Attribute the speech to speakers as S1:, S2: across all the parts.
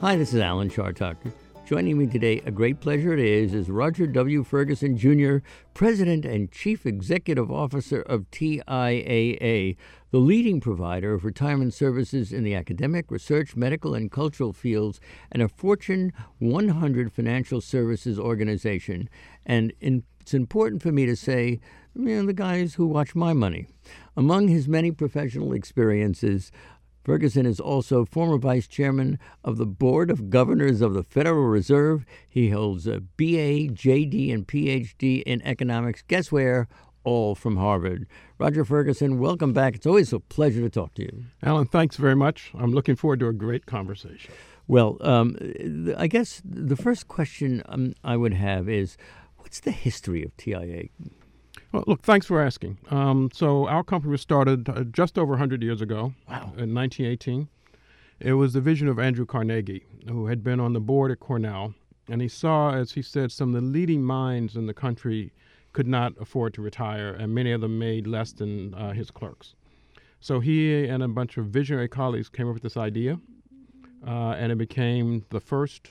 S1: Hi, this is Alan Chartock. Joining me today, a great pleasure it is Roger W. Ferguson, Jr., President and Chief Executive Officer of TIAA, the leading provider of retirement services in the academic, research, medical, and cultural fields, and a Fortune 100 financial services organization. And it's important for me to say, the guys who watch my money. Among his many professional experiences, Ferguson is also former vice chairman of the Board of Governors of the Federal Reserve. He holds a BA, JD, and PhD in economics. Guess where? All from Harvard. Roger Ferguson, welcome back. It's always a pleasure to talk to you.
S2: Alan, thanks very much. I'm looking forward to a great conversation.
S1: Well, I guess the first question I would have is, what's the history of TIAA?
S2: Well, look, thanks for asking. So our company was started just over 100 years ago.
S1: Wow.
S2: In 1918. It was the vision of Andrew Carnegie, who had been on the board at Cornell. And he saw, as he said, some of the leading minds in the country could not afford to retire, and many of them made less than his clerks. So he and a bunch of visionary colleagues came up with this idea, and it became the first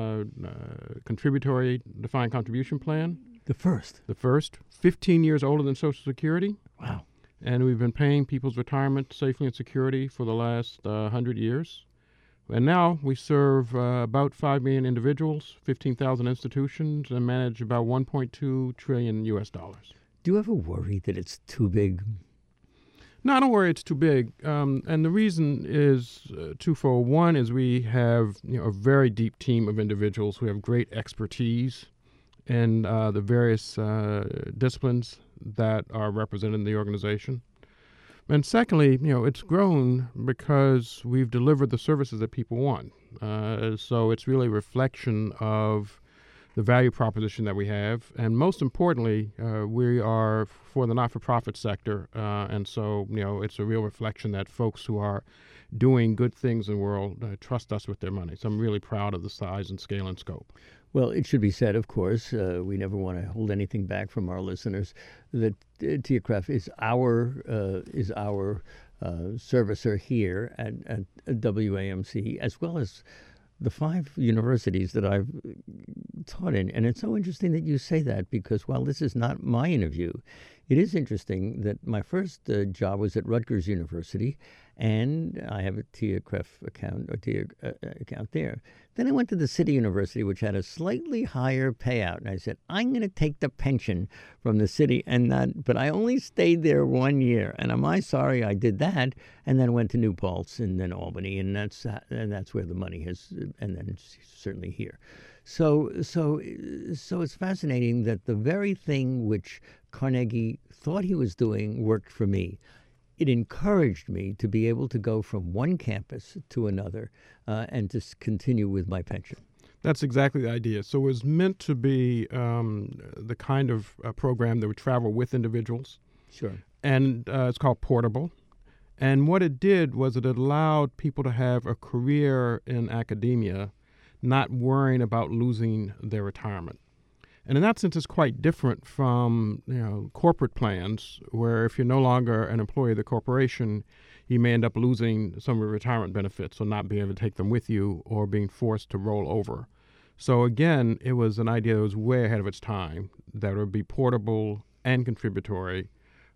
S2: contributory defined contribution plan.
S1: The first,
S2: 15 years older than Social Security.
S1: Wow.
S2: And we've been paying people's retirement safely and security for the last 100 years. And now we serve about 5 million individuals, 15,000 institutions, and manage about 1.2 trillion US dollars.
S1: Do you ever worry that it's too big?
S2: No, I don't worry it's too big. And the reason is twofold. One is we have a very deep team of individuals who have great expertise in the various disciplines that are represented in the organization. And secondly, it's grown because we've delivered the services that people want. So it's really a reflection of the value proposition that we have. And most importantly, we are for the not-for-profit sector. And so, it's a real reflection that folks who are doing good things in the world trust us with their money. So I'm really proud of the size and scale and scope.
S1: Well, it should be said, of course, we never want to hold anything back from our listeners, that TIAA is our servicer here at WAMC, as well as the 5 universities that I've taught in. And it's so interesting that you say that, because while this is not my interview, it is interesting that my first job was at Rutgers University, and I have a TIAA account there. Then I went to the City University, which had a slightly higher payout, and I said, I'm going to take the pension from the city, but I only stayed there 1 year, and am I sorry I did that? And then went to New Paltz and then Albany, and that's where the money is, and then it's certainly here. So it's fascinating that the very thing which Carnegie thought he was doing worked for me. It encouraged me to be able to go from one campus to another and to continue with my pension.
S2: That's exactly the idea. So it was meant to be the kind of program that would travel with individuals.
S1: Sure.
S2: And it's called Portable. And what it did was it allowed people to have a career in academia, not worrying about losing their retirement. And in that sense, it's quite different from corporate plans, where if you're no longer an employee of the corporation, you may end up losing some of your retirement benefits or not being able to take them with you or being forced to roll over. So again, it was an idea that was way ahead of its time, that it would be portable and contributory.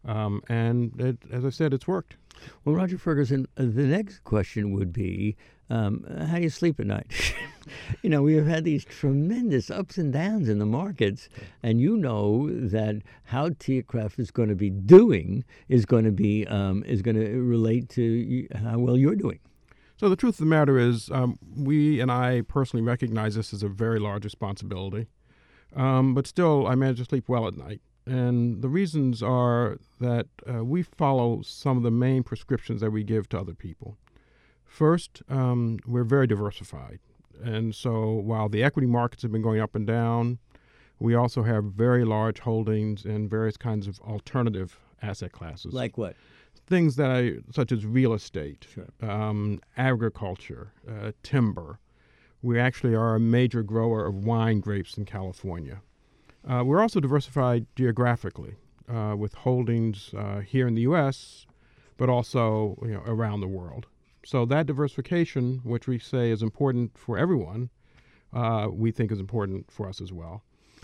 S2: And as I said, it's worked.
S1: Well, Roger Ferguson, the next question would be, how do you sleep at night? We have had these tremendous ups and downs in the markets, and that how TIAA is going to be doing is going to relate to how well you're doing.
S2: So the truth of the matter is, we and I personally recognize this as a very large responsibility, but still I manage to sleep well at night. And the reasons are that we follow some of the main prescriptions that we give to other people. First, we're very diversified. And so while the equity markets have been going up and down, we also have very large holdings in various kinds of alternative asset classes.
S1: Like what?
S2: Things such as real estate,
S1: sure.
S2: Agriculture, timber. We actually are a major grower of wine grapes in California. We're also diversified geographically with holdings here in the U.S., but also around the world. So that diversification, which we say is important for everyone, we think is important for us as well.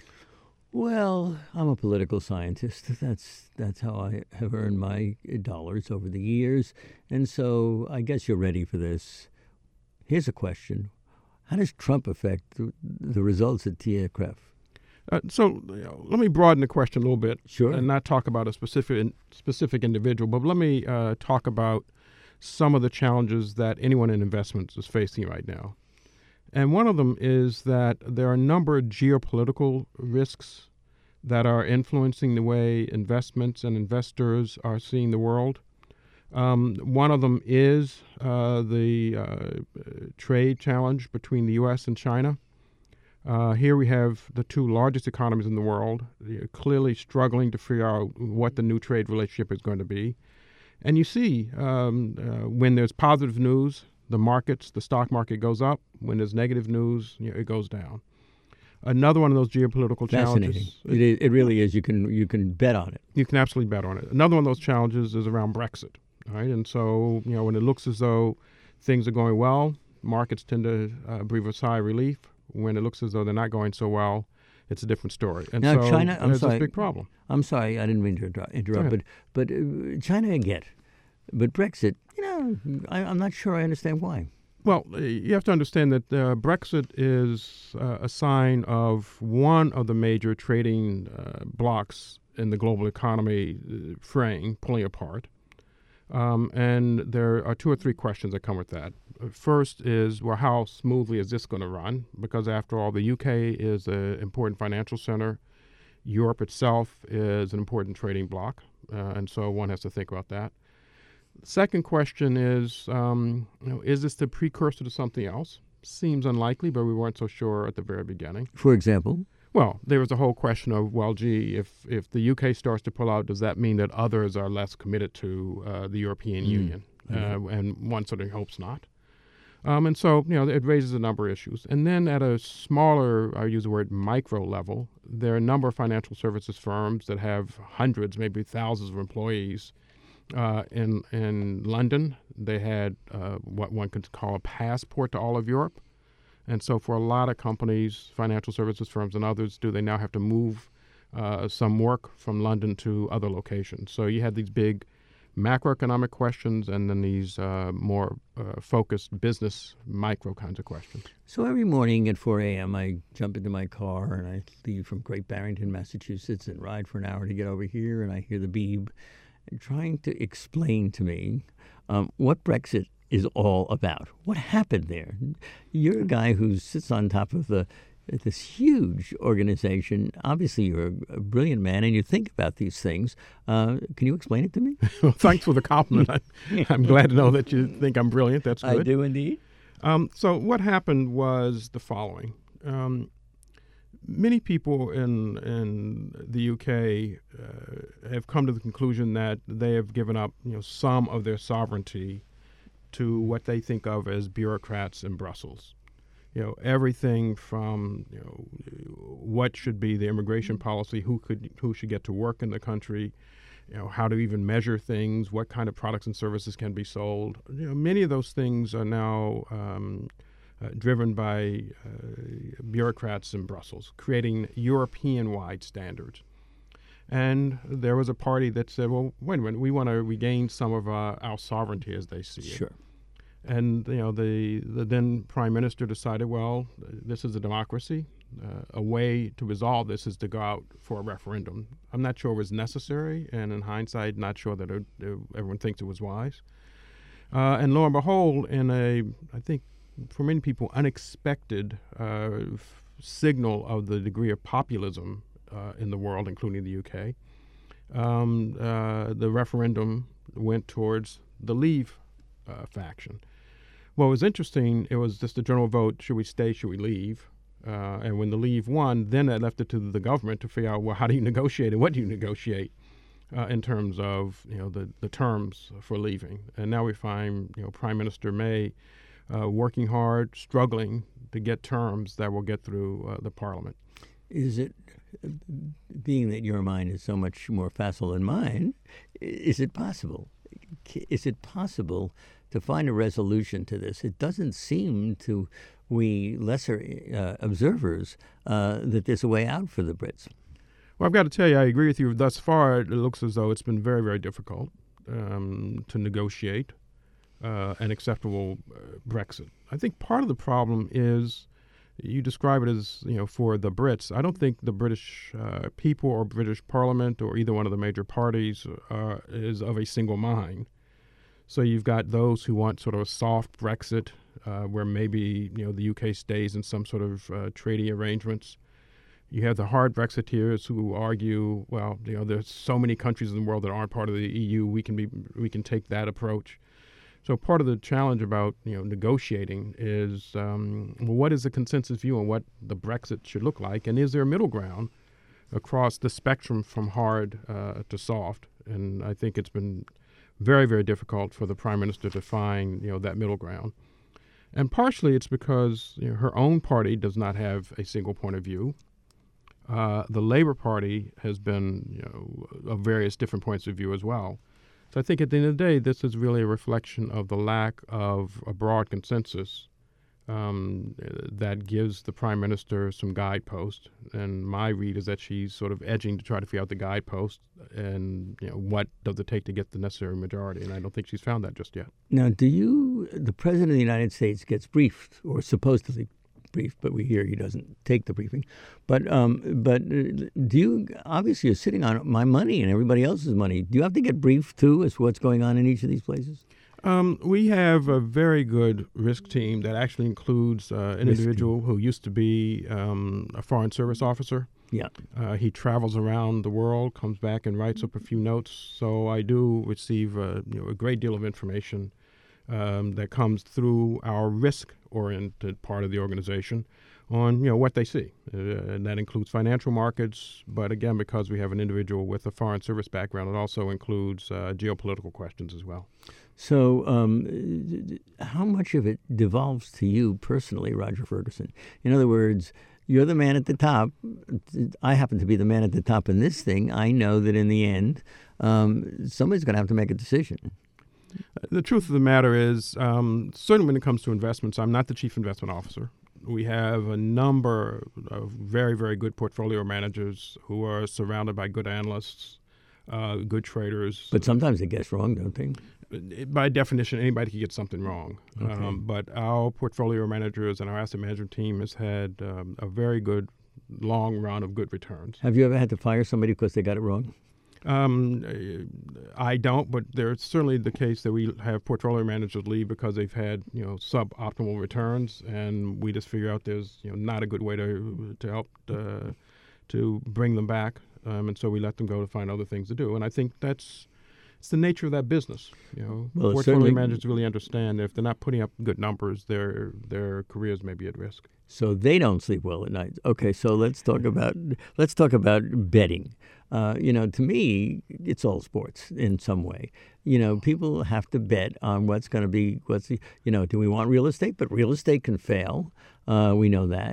S1: Well, I'm a political scientist. That's how I have earned my dollars over the years. And so I guess you're ready for this. Here's a question. How does Trump affect the results at TIAA-CREF?
S2: So let me broaden the question a little bit.
S1: Sure.
S2: And not talk about a specific individual, but let me talk about some of the challenges that anyone in investments is facing right now. And one of them is that there are a number of geopolitical risks that are influencing the way investments and investors are seeing the world. One of them is the trade challenge between the U.S. and China. Here we have the two largest economies in the world clearly struggling to figure out what the new trade relationship is going to be. And you see when there's positive news, the stock market goes up. When there's negative news, it goes down. Another one of those geopolitical challenges.
S1: It really is. You can bet on it.
S2: You can absolutely bet on it. Another one of those challenges is around Brexit. Right? And so, when it looks as though things are going well, markets tend to breathe a sigh of relief. When it looks as though they're not going so well, it's a different story. And
S1: now,
S2: so
S1: China,
S2: there's this big problem.
S1: I'm sorry, I didn't mean to interrupt, but China I get. But Brexit, I'm not sure I understand why.
S2: Well, you have to understand that Brexit is a sign of one of the major trading blocks in the global economy fraying, pulling apart. And there are two or three questions that come with that. First is, well, how smoothly is this going to run? Because after all, the UK is an important financial center. Europe itself is an important trading bloc. And so one has to think about that. The second question is this the precursor to something else? Seems unlikely, but we weren't so sure at the very beginning.
S1: For example?
S2: Well, there was a whole question of, well, gee, if the UK starts to pull out, does that mean that others are less committed to the European Union? And one sort of hopes not. And so, it raises a number of issues. And then at a smaller, I use the word micro level, there are a number of financial services firms that have hundreds, maybe thousands of employees. In London, they had what one could call a passport to all of Europe. And so for a lot of companies, financial services firms and others, they now have to move some work from London to other locations. So you had these big macroeconomic questions and then these more focused business micro kinds of questions.
S1: So every morning at 4 a.m. I jump into my car and I leave from Great Barrington, Massachusetts and ride for an hour to get over here, and I hear the beep trying to explain to me what Brexit is all about. What happened there? You're a guy who sits on top of this huge organization. Obviously, you're a brilliant man, and you think about these things. Can you explain it to me?
S2: Well, thanks for the compliment. I'm glad to know that you think I'm brilliant. That's good.
S1: I do indeed.
S2: So what happened was the following. Many people in the UK have come to the conclusion that they have given up, some of their sovereignty to what they think of as bureaucrats in Brussels. Everything from what should be the immigration policy, who should get to work in the country, how to even measure things, what kind of products and services can be sold. Many of those things are now driven by bureaucrats in Brussels, creating European-wide standards. And there was a party that said, well, wait a minute, we want to regain some of our sovereignty as they see it.
S1: Sure.
S2: And, the then Prime Minister decided, well, this is a democracy. A way to resolve this is to go out for a referendum. I'm not sure it was necessary, and in hindsight, not sure that everyone thinks it was wise. And lo and behold, in I think, for many people, unexpected signal of the degree of populism in the world, including the UK, the referendum went towards the Leave faction. What was interesting, it was just a general vote, should we stay, should we leave? And when the Leave won, then that left it to the government to figure out, well, how do you negotiate and what do you negotiate in terms of the terms for leaving? And now we find Prime Minister May working hard, struggling to get terms that will get through the Parliament.
S1: Is it, being that your mind is so much more facile than mine, is it possible? Is it possible to find a resolution to this. It doesn't seem to we lesser observers that there's a way out for the Brits.
S2: Well, I've got to tell you, I agree with you. Thus far, it looks as though it's been very, very difficult to negotiate an acceptable Brexit. I think part of the problem is you describe it as, for the Brits. I don't think the British people or British Parliament or either one of the major parties is of a single mind. So you've got those who want sort of a soft Brexit where maybe, the UK stays in some sort of treaty arrangements. You have the hard Brexiteers who argue, well, there's so many countries in the world that aren't part of the EU. We can take that approach. So part of the challenge about negotiating is what is the consensus view on what the Brexit should look like, and is there a middle ground across the spectrum from hard to soft? And I think it's been very, very difficult for the Prime Minister to find that middle ground. And partially it's because her own party does not have a single point of view. The Labour Party has been of various different points of view as well. So I think at the end of the day, this is really a reflection of the lack of a broad consensus that gives the Prime Minister some guideposts. And my read is that she's sort of edging to try to figure out the guideposts and what does it take to get the necessary majority. And I don't think she's found that just yet.
S1: Now, the President of the United States gets briefed, or supposedly brief, but we hear he doesn't take the briefing. But do you, obviously you're sitting on my money and everybody else's money. Do you have to get briefed too as to what's going on in each of these places?
S2: We have a very good risk team that actually includes an individual who used to be a Foreign Service officer.
S1: Yeah.
S2: He travels around the world, comes back and writes up a few notes. So I do receive a great deal of information that comes through our risk-oriented part of the organization on what they see, and that includes financial markets. But again, because we have an individual with a Foreign Service background, it also includes geopolitical questions as well.
S1: So, how much of it devolves to you personally, Roger Ferguson? In other words, you're the man at the top. I happen to be the man at the top in this thing. I know that in the end, somebody's going to have to make a decision.
S2: The truth of the matter is, certainly when it comes to investments, I'm not the chief investment officer. We have a number of very, very good portfolio managers who are surrounded by good analysts, good traders.
S1: But sometimes they guess wrong, don't they?
S2: By definition, anybody can get something wrong.
S1: Okay.
S2: But our portfolio managers and our asset management team has had a very good long run of good returns.
S1: Have you ever had to fire somebody because they got it wrong?
S2: I don't, but there's certainly the case that we have portfolio managers leave because they've had suboptimal returns, and we just figure out there's not a good way to help to bring them back, and so we let them go to find other things to do. And I think it's the nature of that business.
S1: Well,
S2: portfolio managers really understand that if they're not putting up good numbers, their careers may be at risk.
S1: So they don't sleep well at night. Okay, so let's talk about betting. To me, it's all sports in some way. People have to bet on what's going to be. Do we want real estate? But real estate can fail. We know that.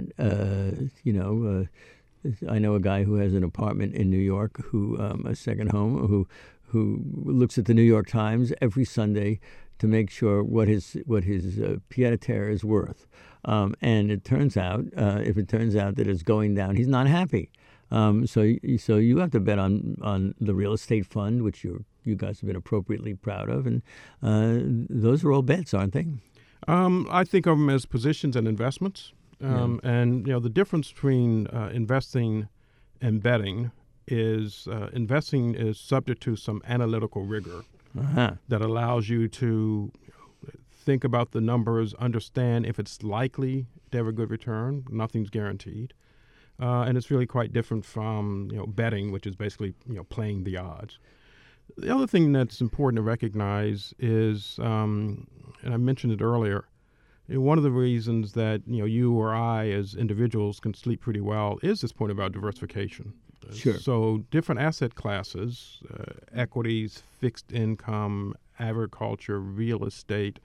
S1: I know a guy who has an apartment in New York, a second home, who looks at the New York Times every Sunday to make sure what his pied-à-terre is worth. And it turns out, if it turns out that it's going down, he's not happy. So you have to bet on the real estate fund, which you guys have been appropriately proud of, and those are all bets, aren't they?
S2: I think of them as positions and investments. And the difference between investing and betting is investing is subject to some analytical rigor that allows you to think about the numbers, understand if it's likely to have a good return. Nothing's guaranteed. And it's really quite different from betting, which is basically playing the odds. The other thing that's important to recognize is, and I mentioned it earlier, one of the reasons that you or I as individuals can sleep pretty well is this point about diversification.
S1: Sure.
S2: So different asset classes, equities, fixed income, agriculture, real estate,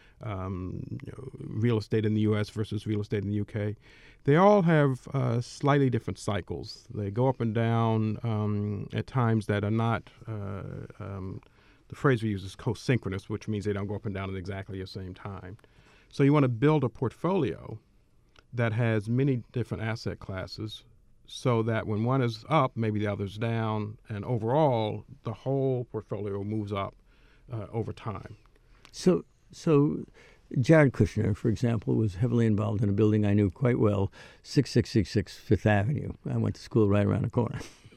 S2: real estate in the U.S. versus real estate in the U.K., they all have slightly different cycles. They go up and down at times that are not the the phrase we use is co-synchronous, which means they don't go up and down at exactly the same time. So you want to build a portfolio that has many different asset classes so that when one is up, maybe the other's down, and overall, the whole portfolio moves up over time.
S1: So Jared Kushner, for example, was heavily involved in a building I knew quite well, 6666 Fifth Avenue. I went to school right around the corner.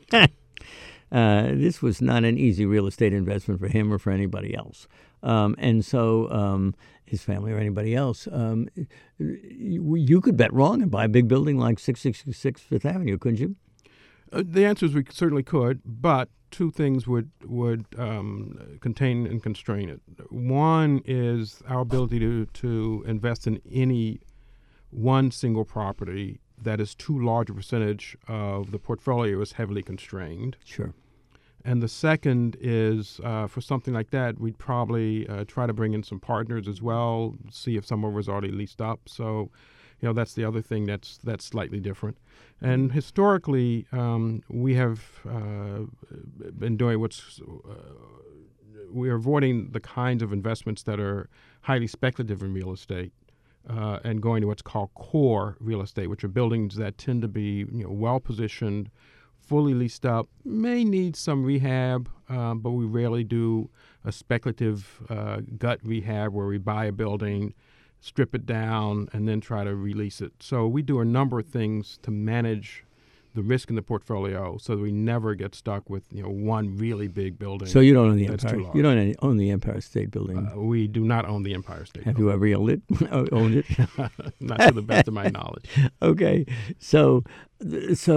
S1: This was not an easy real estate investment for him or for anybody else. And so his family or anybody else, you could bet wrong and buy a big building like 6666 Fifth Avenue, couldn't you?
S2: The answer is we certainly could, but two things would contain and constrain it. One is our ability to invest in any one single property that is too large a percentage of the portfolio is heavily constrained.
S1: Sure.
S2: And the second is for something like that, we'd probably try to bring in some partners as well, see if someone was already leased up. So, that's the other thing that's slightly different. And historically, we have been doing we're avoiding the kinds of investments that are highly speculative in real estate and going to what's called core real estate, which are buildings that tend to be well-positioned, fully leased up, may need some rehab, but we rarely do a speculative gut rehab where we buy a building, strip it down, and then try to release it. So we do a number of things to manage the risk in the portfolio so that we never get stuck with one really big building.
S1: So you don't own the
S2: that's
S1: Empire.
S2: too large.
S1: You don't own the Empire State Building.
S2: We do not own the Empire State
S1: Have
S2: Building.
S1: you ever owned it? Owned it?
S2: Not to the best of my knowledge.
S1: Okay, so let's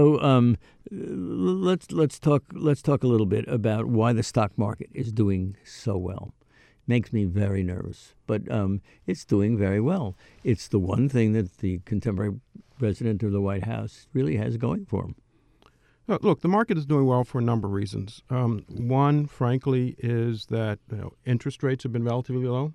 S1: talk a little bit about why the stock market is doing so well. Makes me very nervous, but it's doing very well. It's the one thing that the contemporary president of the White House really has going for him.
S2: Look, the market is doing well for a number of reasons. One, frankly, is that interest rates have been relatively low,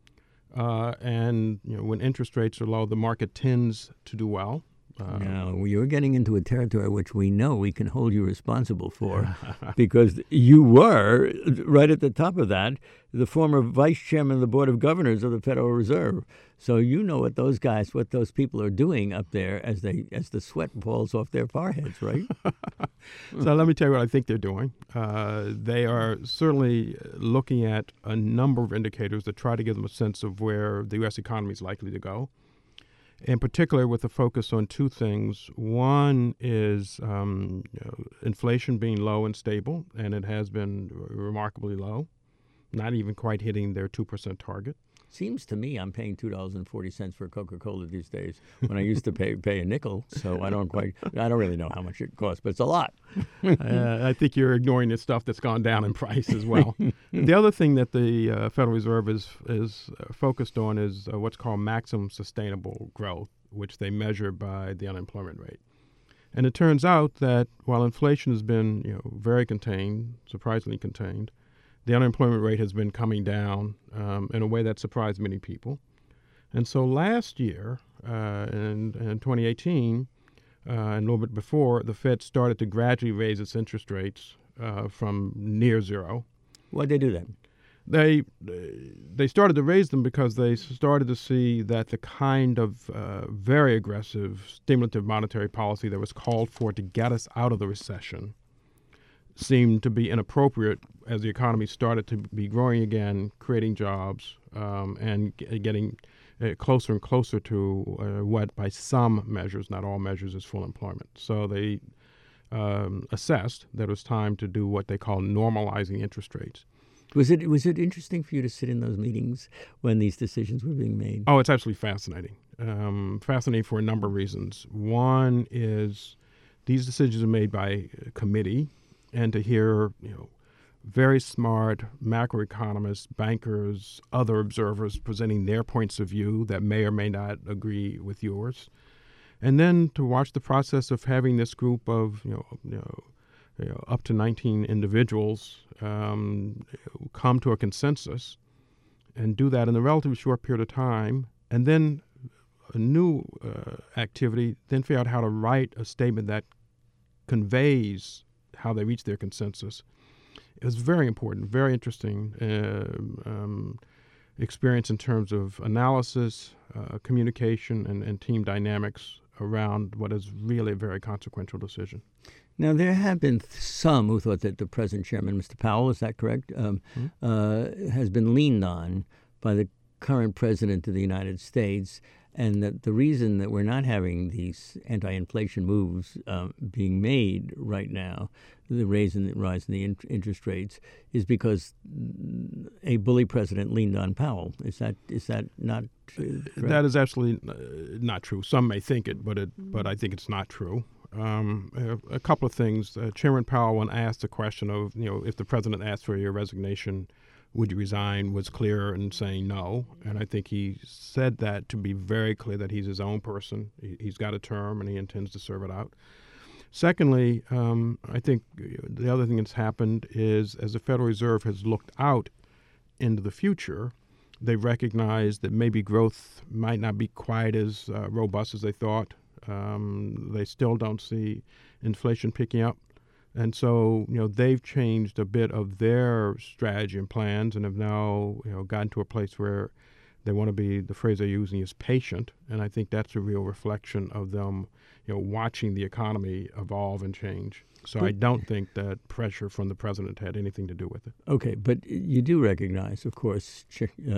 S2: and when interest rates are low, the market tends to do well.
S1: Now, you're getting into a territory which we know we can hold you responsible for because you were, right at the top of that, the former vice chairman of the Board of Governors of the Federal Reserve. So you know what those people are doing up there as the sweat falls off their foreheads, right?
S2: So let me tell you what I think they're doing. They are certainly looking at a number of indicators that try to give them a sense of where the U.S. economy is likely to go. In particular, with a focus on two things. One is inflation being low and stable, and it has been remarkably low, not even quite hitting their 2% target.
S1: Seems to me I'm paying $2.40 for Coca-Cola these days when I used to pay a nickel. So I don't really know how much it costs, but it's a lot.
S2: I think you're ignoring the stuff that's gone down in price as well. The other thing that the Federal Reserve is focused on is what's called maximum sustainable growth, which they measure by the unemployment rate. And it turns out that while inflation has been very contained, surprisingly contained, the unemployment rate has been coming down in a way that surprised many people. And so last year, in 2018, and a little bit before, the Fed started to gradually raise its interest rates from near zero.
S1: Why'd they do that?
S2: They started to raise them because they started to see that the kind of very aggressive stimulative monetary policy that was called for to get us out of the recession seemed to be inappropriate as the economy started to be growing again, creating jobs, and getting closer and closer to what, by some measures, not all measures, is full employment. So they assessed that it was time to do what they call normalizing interest rates.
S1: Was it interesting for you to sit in those meetings when these decisions were being made?
S2: Oh, it's absolutely fascinating. Fascinating for a number of reasons. One is these decisions are made by committee, and to hear very smart macroeconomists, bankers, other observers presenting their points of view that may or may not agree with yours, and then to watch the process of having this group of up to 19 individuals come to a consensus and do that in a relatively short period of time, and then a new activity, then figure out how to write a statement that conveys how they reach their consensus It was very important, very interesting experience in terms of analysis, communication, and team dynamics around what is really a very consequential decision.
S1: Now, there have been some who thought that the present chairman, Mr. Powell, is that correct, has been leaned on by the current president of the United States, and that the reason that we're not having these anti-inflation moves being made right now, the rise in the interest rates, is because a bully president leaned on Powell. Is that not correct?
S2: That is absolutely not true. Some may think it, but I think it's not true. A couple of things. Chairman Powell, when asked the question of, if the president asked for your resignation, would you resign, was clear in saying no. And I think he said that to be very clear that he's his own person. He's got a term and he intends to serve it out. Secondly, I think the other thing that's happened is as the Federal Reserve has looked out into the future, they've recognized that maybe growth might not be quite as robust as they thought. They still don't see inflation picking up. And so, they've changed a bit of their strategy and plans and have now, gotten to a place where they want to be, the phrase they're using is patient. And I think that's a real reflection of them, watching the economy evolve and change. So I don't think that pressure from the president had anything to do with it.
S1: Okay, but you do recognize, of course,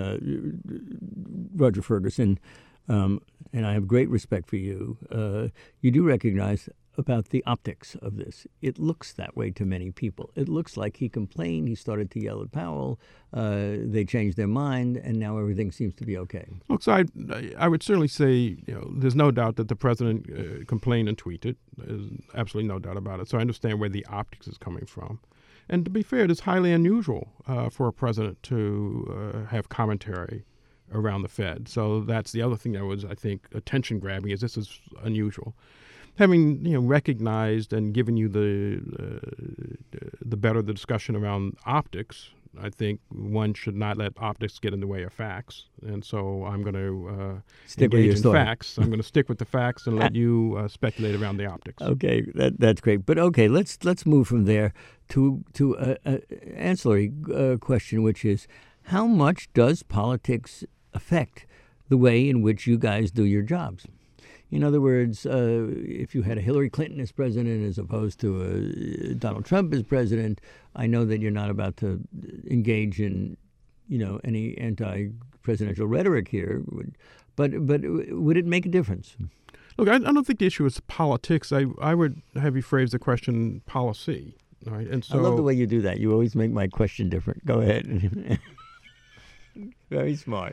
S1: Roger Ferguson, and I have great respect for you, you do recognize about the optics of this. It looks that way to many people. It looks like he complained, he started to yell at Powell, they changed their mind, and now everything seems to be okay.
S2: Look, so I would certainly say, there's no doubt that the president complained and tweeted. There's absolutely no doubt about it. So I understand where the optics is coming from. And to be fair, it is highly unusual for a president to have commentary around the Fed. So that's the other thing that was, I think, attention-grabbing, is this is unusual. Having recognized and given you the better the discussion around optics, I think one should not let optics get in the way of facts. And so I'm going to engage in facts. I'm going to stick with the facts and let you speculate around the optics.
S1: Okay, that's great. But okay, let's move from there to an ancillary question, which is how much does politics affect the way in which you guys do your jobs? In other words, if you had a Hillary Clinton as president as opposed to a Donald Trump as president, I know that you're not about to engage in, any anti-presidential rhetoric here, but would it make a difference?
S2: Look, I don't think the issue is politics. I would have you phrase the question policy. All right? And so,
S1: I love the way you do that. You always make my question different. Go ahead. Very smart.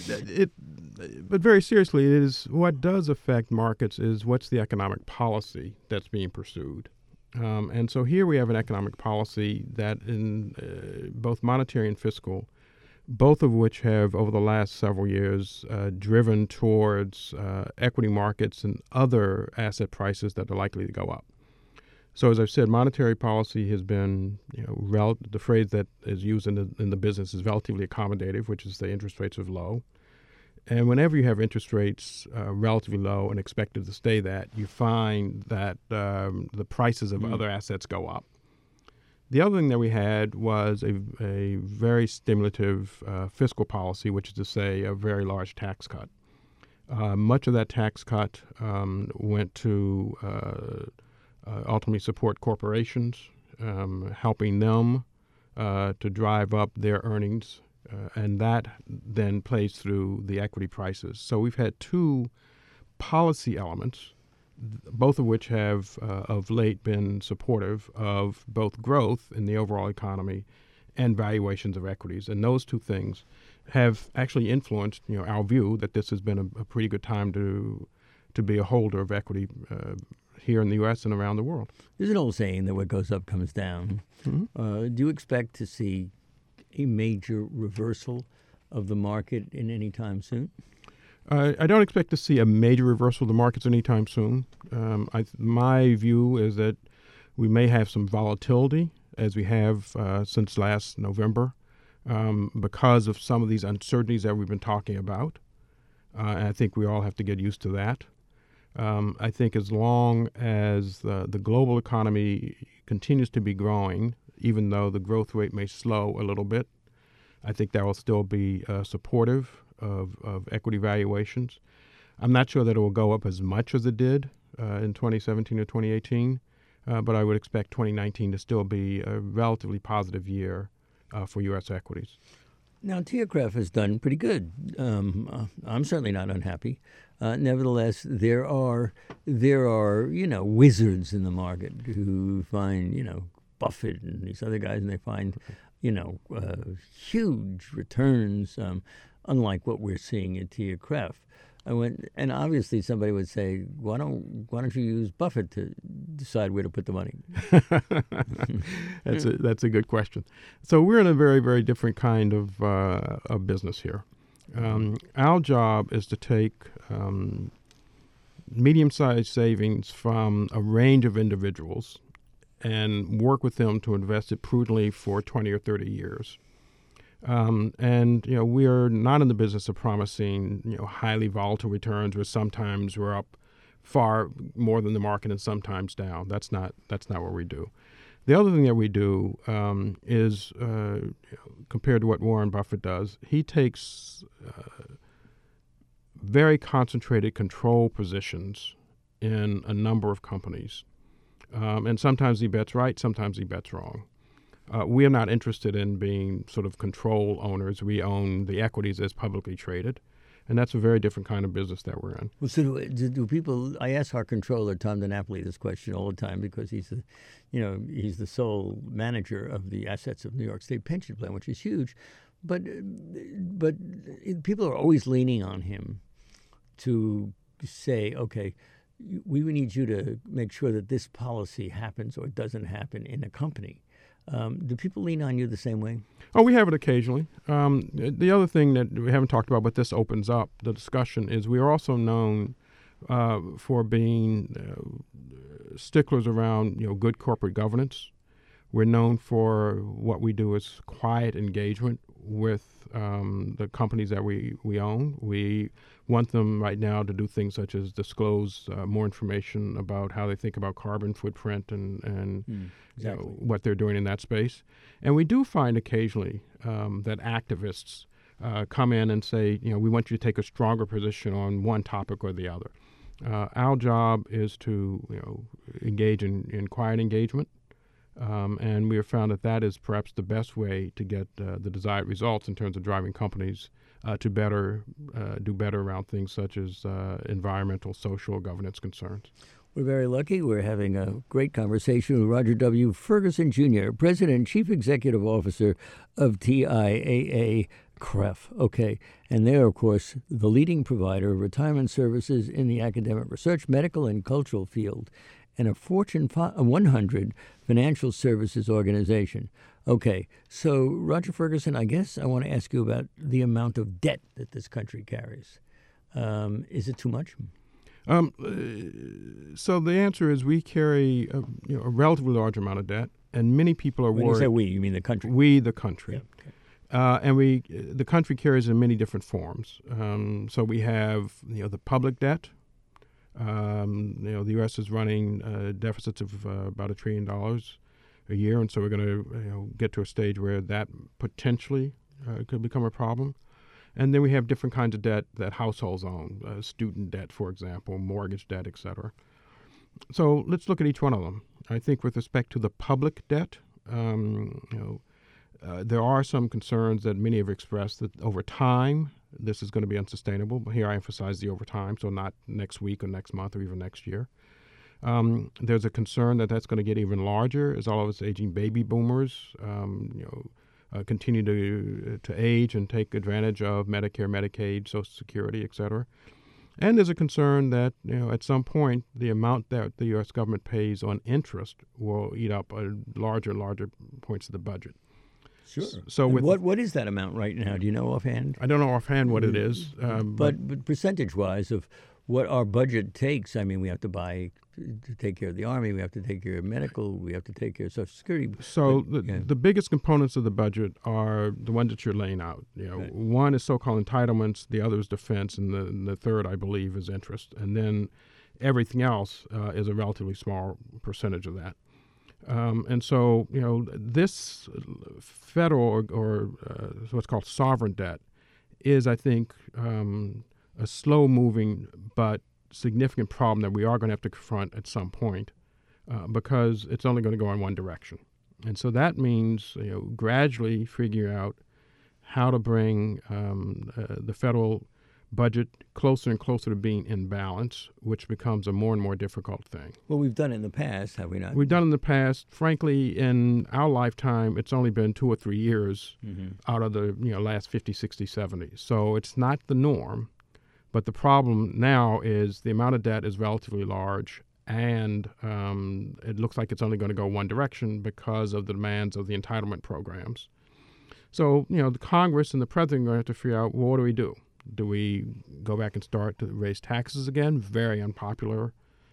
S2: But very seriously, it is what does affect markets is what's the economic policy that's being pursued. And so here we have an economic policy that in both monetary and fiscal, both of which have over the last several years driven towards equity markets and other asset prices that are likely to go up. So as I've said, monetary policy has been, the phrase that is used in the business is relatively accommodative, which is the interest rates are low. And whenever you have interest rates relatively low and expected to stay that, you find that the prices of other assets go up. The other thing that we had was a very stimulative fiscal policy, which is to say a very large tax cut. Much of that tax cut went to ultimately support corporations, helping them to drive up their earnings, and that then plays through the equity prices. So we've had two policy elements, both of which have of late been supportive of both growth in the overall economy and valuations of equities. And those two things have actually influenced our view that this has been a pretty good time to be a holder of equity here in the U.S. and around the world.
S1: There's an old saying that what goes up comes down. Mm-hmm. Do you expect to see a major reversal of the market in any time soon?
S2: I don't expect to see a major reversal of the markets anytime soon. My view is that we may have some volatility, as we have since last November, because of some of these uncertainties that we've been talking about. And I think we all have to get used to that. I think as long as the global economy continues to be growing, even though the growth rate may slow a little bit. I think that will still be supportive of equity valuations. I'm not sure that it will go up as much as it did in 2017 or 2018, but I would expect 2019 to still be a relatively positive year for U.S. equities.
S1: Now, TIAA-CREF has done pretty good. I'm certainly not unhappy. Nevertheless, there are wizards in the market who find Buffett and these other guys, and they find huge returns, unlike what we're seeing at TIAA-CREF. And obviously somebody would say, why don't you use Buffett to decide where to put the money?
S2: That's a good question. So we're in a very, very different kind of business here. Our job is to take medium-sized savings from a range of individuals and work with them to invest it prudently for 20 or 30 years. We are not in the business of promising, highly volatile returns where sometimes we're up far more than the market and sometimes down. That's not what we do. The other thing that we do is, compared to what Warren Buffett does, he takes very concentrated control positions in a number of companies. And sometimes he bets right, sometimes he bets wrong. We are not interested in being sort of control owners. We own the equities as publicly traded, and that's a very different kind of business that we're in.
S1: Well, so do people? I ask our controller Tom DiNapoli this question all the time because he's the sole manager of the assets of New York State Pension Plan, which is huge. But people are always leaning on him to say, okay, we need you to make sure that this policy happens or doesn't happen in a company. Do people lean on you the same way?
S2: Oh, we have it occasionally. The other thing that we haven't talked about, but this opens up the discussion, is we are also known for being sticklers around good corporate governance. We're known for what we do as quiet engagement with the companies that we own. We want them right now to do things such as disclose more information about how they think about carbon footprint and
S1: exactly.
S2: What they're doing in that space. And we do find occasionally that activists come in and say, we want you to take a stronger position on one topic or the other. Our job is to engage in quiet engagement. And we have found that is perhaps the best way to get the desired results in terms of driving companies to do better around things such as environmental, social, governance concerns.
S1: We're very lucky. We're having a great conversation with Roger W. Ferguson, Jr., President and Chief Executive Officer of TIAA-CREF. Okay, and they're, of course, the leading provider of retirement services in the academic research, medical, and cultural field, and a Fortune 100 financial services organization. Okay, so Roger Ferguson, I guess I want to ask you about the amount of debt that this country carries. Is it too much?
S2: So the answer is we carry a relatively large amount of debt, and many people are worried.
S1: When you say we, you mean the country?
S2: We, the country.
S1: Yeah, okay.
S2: And the country carries in many different forms. So we have the public debt. The U.S. is running deficits of about $1 trillion a year, and so we're going to get to a stage where that potentially could become a problem. And then we have different kinds of debt that households own, student debt, for example, mortgage debt, et cetera. So let's look at each one of them. I think with respect to the public debt, there are some concerns that many have expressed that over time this is going to be unsustainable. But here I emphasize the over time, so not next week or next month or even next year. There's a concern that that's going to get even larger as all of us aging baby boomers continue to age and take advantage of Medicare, Medicaid, Social Security, et cetera. And there's a concern that at some point the amount that the U.S. government pays on interest will eat up larger and larger points of the budget.
S1: Sure.
S2: So
S1: what is that amount right now? Do you know offhand?
S2: I don't know offhand what it is.
S1: But percentage-wise of what our budget takes, I mean, we have to take care of the Army, we have to take care of medical, we have to take care of Social Security.
S2: So the biggest components of the budget are the ones that you're laying out.
S1: Right.
S2: One is so-called entitlements, the other is defense, and the third, I believe, is interest. And then everything else is a relatively small percentage of that. And so, this federal or what's called sovereign debt is, I think, a slow-moving but significant problem that we are going to have to confront at some point because it's only going to go in one direction. And so that means gradually figuring out how to bring the federal budget closer and closer to being in balance, which becomes a more and more difficult thing.
S1: Well, we've done it in the past, have we not?
S2: We've done it in the past. Frankly, in our lifetime, it's only been 2 or 3 years out of the last 50, 60, 70. So it's not the norm. But the problem now is the amount of debt is relatively large, and it looks like it's only going to go one direction because of the demands of the entitlement programs. So, the Congress and the president are going to have to figure out, well, what do we do? Do we go back and start to raise taxes again? Very unpopular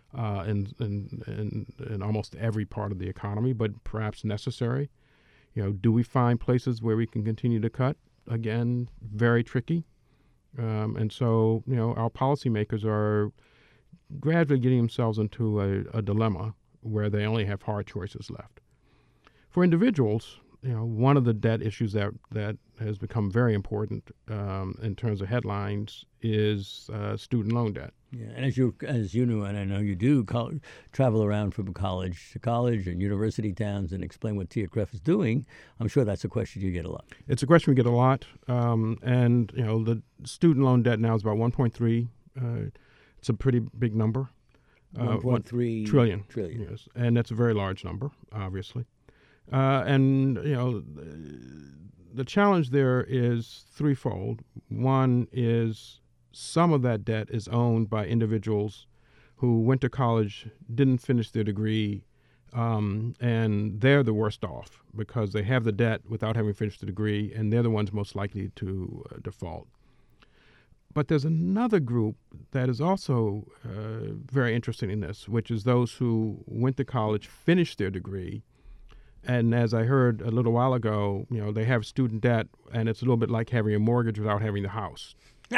S2: in almost every part of the economy, but perhaps necessary. Do we find places where we can continue to cut? Again, very tricky. And so, our policymakers are gradually getting themselves into a dilemma where they only have hard choices left. For individuals, one of the debt issues that has become very important in terms of headlines is student loan debt.
S1: Yeah, and as you know, and I know you do, travel around from college to college and university towns and explain what TIAA-CREF is doing, I'm sure that's a question you get a lot.
S2: It's a question we get a lot, and the student loan debt now is about 1.3. It's a pretty big number.
S1: 1.3
S2: trillion.
S1: Trillion.
S2: Yes, and that's a very large number, obviously. And the challenge there is threefold. One is some of that debt is owned by individuals who went to college, didn't finish their degree, and they're the worst off because they have the debt without having finished the degree, and they're the ones most likely to default. But there's another group that is also very interesting in this, which is those who went to college, finished their degree, and as I heard a little while ago, they have student debt, and it's a little bit like having a mortgage without having the house.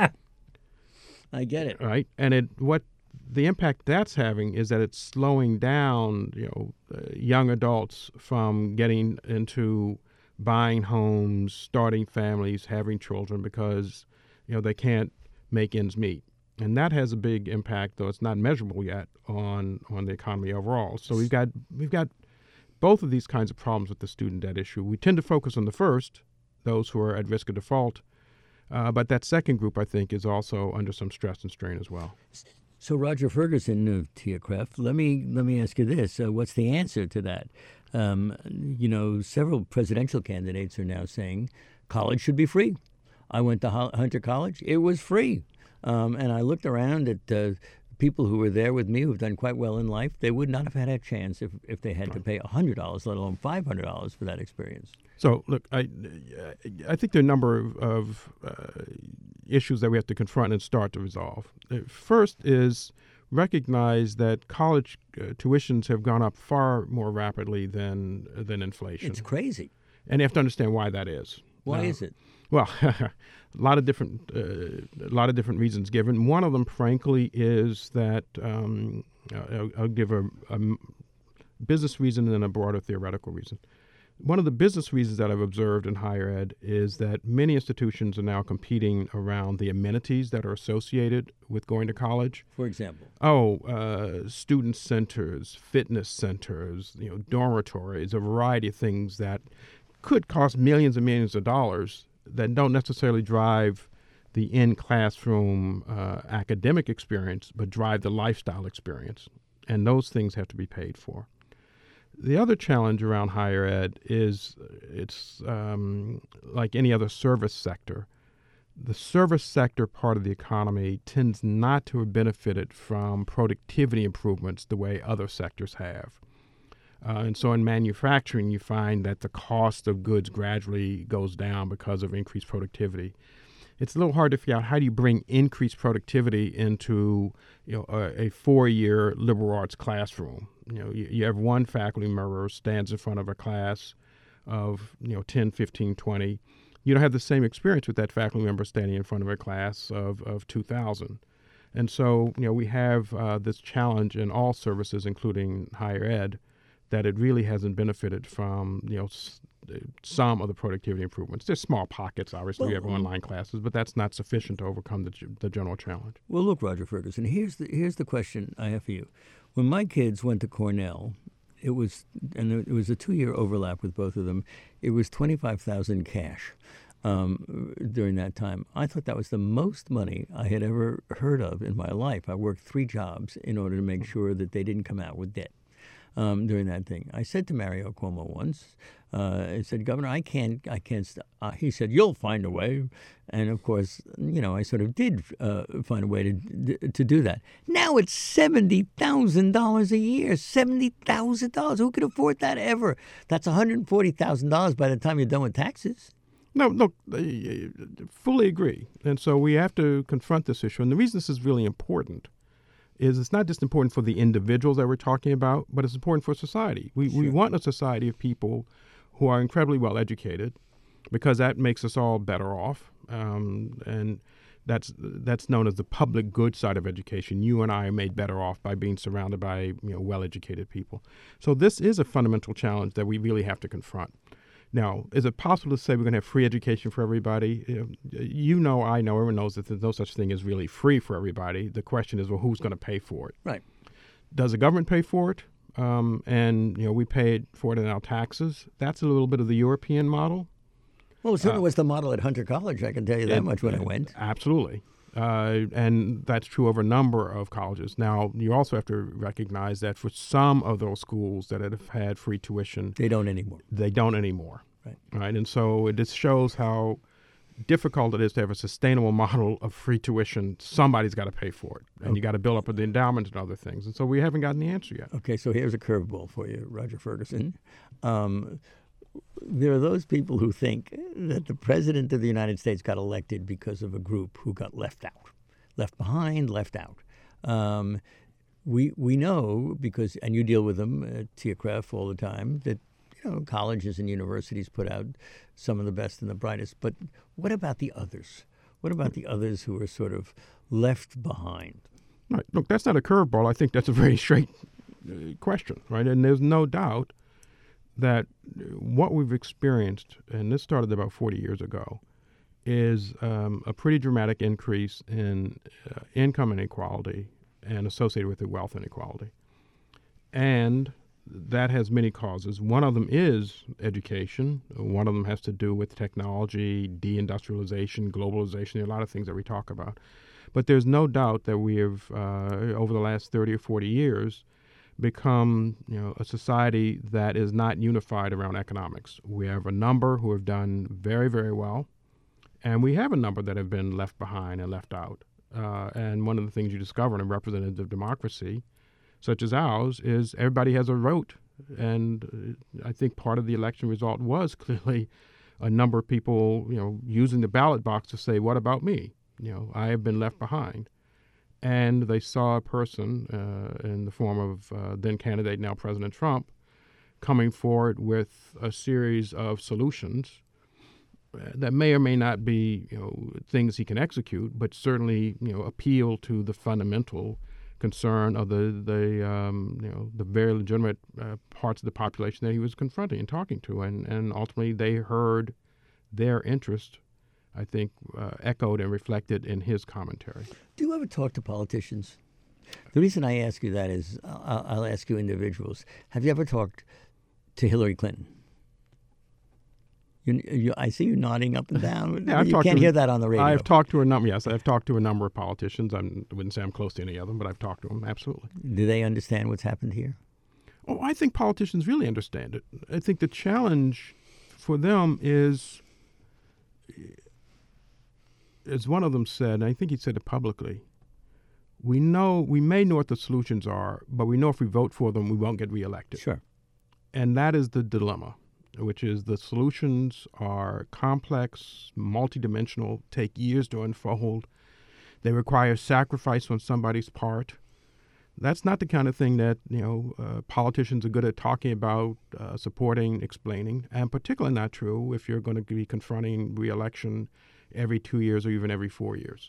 S1: I get it.
S2: Right? And what the impact that's having is that it's slowing down, young adults from getting into buying homes, starting families, having children because, they can't make ends meet. And that has a big impact, though it's not measurable yet, on the economy overall. So we've got both of these kinds of problems with the student debt issue. We tend to focus on the first, those who are at risk of default, but that second group, I think, is also under some stress and strain as well.
S1: So, Roger Ferguson of TIAA-CREF, let me ask you this: what's the answer to that? Several presidential candidates are now saying college should be free. I went to Hunter College; it was free, and I looked around at people who were there with me who've done quite well in life. They would not have had a chance if they had to pay $100, let alone $500 for that experience.
S2: So, look, I think there are a number of issues that we have to confront and start to resolve. First is recognize that college tuitions have gone up far more rapidly than inflation.
S1: It's crazy.
S2: And you have to understand why that is.
S1: Why is it?
S2: Well, a lot of different reasons given. One of them, frankly, is that I'll give a business reason and then a broader theoretical reason. One of the business reasons that I've observed in higher ed is that many institutions are now competing around the amenities that are associated with going to college.
S1: For example?
S2: Student centers, fitness centers, dormitories, a variety of things that could cost millions and millions of dollars that don't necessarily drive the in-classroom academic experience, but drive the lifestyle experience. And those things have to be paid for. The other challenge around higher ed is it's like any other service sector. The service sector part of the economy tends not to have benefited from productivity improvements the way other sectors have. And so in manufacturing, you find that the cost of goods gradually goes down because of increased productivity. It's a little hard to figure out how do you bring increased productivity into a 4-year liberal arts classroom. You have one faculty member stands in front of a class of 10, 15, 20. You don't have the same experience with that faculty member standing in front of a class of 2,000. And so we have this challenge in all services, including higher ed, that it really hasn't benefited from some of the productivity improvements. There's small pockets, obviously. We have online classes, but that's not sufficient to overcome the general challenge.
S1: Well, look, Roger Ferguson, here's the question I have for you. When my kids went to Cornell, it was a 2-year overlap with both of them. It was $25,000 cash during that time. I thought that was the most money I had ever heard of in my life. I worked 3 jobs in order to make sure that they didn't come out with debt. During that thing, I said to Mario Cuomo once, I said, Governor, I can't. He said, you'll find a way. And of course, I sort of did find a way to do that. Now it's $70,000 a year. $70,000. Who could afford that ever? That's $140,000 by the time you're done with taxes.
S2: No, look, fully agree. And so we have to confront this issue. And the reason this is really important is it's not just important for the individuals that we're talking about, but it's important for society. We want a society of people who are incredibly well educated, because that makes us all better off. And that's known as the public good side of education. You and I are made better off by being surrounded by well-educated people. So this is a fundamental challenge that we really have to confront. Now, is it possible to say we're going to have free education for everybody? I know, everyone knows that there's no such thing as really free for everybody. The question is, well, who's going to pay for it?
S1: Right.
S2: Does the government pay for it? And we paid for it in our taxes. That's a little bit of the European model.
S1: Well, it certainly was the model at Hunter College, I can tell you that much when I went.
S2: Absolutely. And that's true over a number of colleges. Now, you also have to recognize that for some of those schools that have had free tuition,
S1: they don't anymore.
S2: Right. And so this shows how difficult it is to have a sustainable model of free tuition. Somebody's got to pay for it. And you got to build up the endowment and other things. And so we haven't gotten the answer yet.
S1: Okay, so here's a curveball for you, Roger Ferguson. There are those people who think that the president of the United States got elected because of a group who got left behind, left out. We know, because, and you deal with them at TIACREF all the time, that colleges and universities put out some of the best and the brightest. But what about the others? What about the others who are sort of left behind?
S2: Right. Look, that's not a curveball. I think that's a very straight question, right? And there's no doubt that what we've experienced, and this started about 40 years ago, is a pretty dramatic increase in income inequality and associated with it wealth inequality. And that has many causes. One of them is education. One of them has to do with technology, deindustrialization, globalization. There are a lot of things that we talk about. But there's no doubt that we have, over the last 30 or 40 years, become a society that is not unified around economics. We have a number who have done very, very well, and we have a number that have been left behind and left out. And one of the things you discover in a representative democracy, such as ours, is everybody has a vote. And I think part of the election result was clearly a number of people, using the ballot box to say, what about me? I have been left behind. And they saw a person in the form of then candidate, now President Trump, coming forward with a series of solutions that may or may not be things he can execute, but certainly appeal to the fundamental concern of the very legitimate parts of the population that he was confronting and talking to, and ultimately they heard their interest, I think, echoed and reflected in his commentary.
S1: Do you ever talk to politicians? The reason I ask you that is I'll ask you individuals. Have you ever talked to Hillary Clinton? I see you nodding up and down.
S2: Yeah,
S1: you can't hear that on the radio.
S2: I've talked to a number. Yes, I've talked to a number of politicians. I wouldn't say I'm close to any of them, but I've talked to them. Absolutely.
S1: Do they understand what's happened here?
S2: Oh, I think politicians really understand it. I think the challenge for them is, as one of them said, and I think he said it publicly, we may know what the solutions are, but we know if we vote for them, we won't get reelected.
S1: Sure.
S2: And that is the dilemma, which is the solutions are complex, multidimensional, take years to unfold. They require sacrifice on somebody's part. That's not the kind of thing that politicians are good at talking about, supporting, explaining, and particularly not true if you're going to be confronting reelection every 2 years or even every 4 years.